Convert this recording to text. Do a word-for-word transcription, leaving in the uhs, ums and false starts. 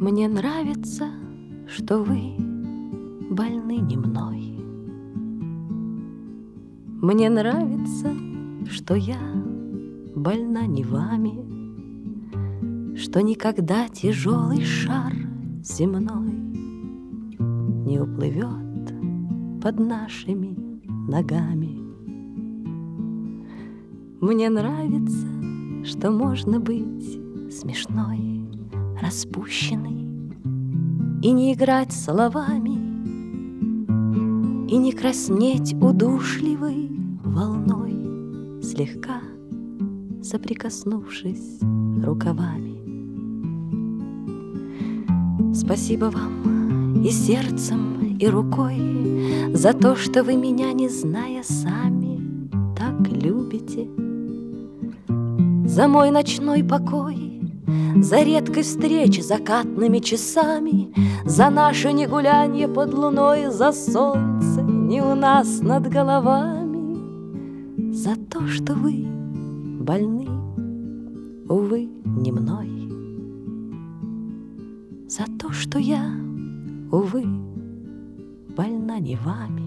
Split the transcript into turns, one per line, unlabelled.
Мне нравится, что вы больны не мной. Мне нравится, что я больна не вами, что никогда тяжелый шар земной не уплывет под нашими ногами. Мне нравится, что можно быть смешной, распущенной и не играть словами, и не краснеть удушливой волной, слегка соприкоснувшись рукавами. Спасибо вам и сердцем, и рукой за то, что вы меня, не зная сами, так любите, за мой ночной покой, за редкой встречи закатными часами, за наше не гулянье под луной, за солнце не у нас над головами, за то, что вы больны, увы, не мной, за то, что я, увы, больна не вами.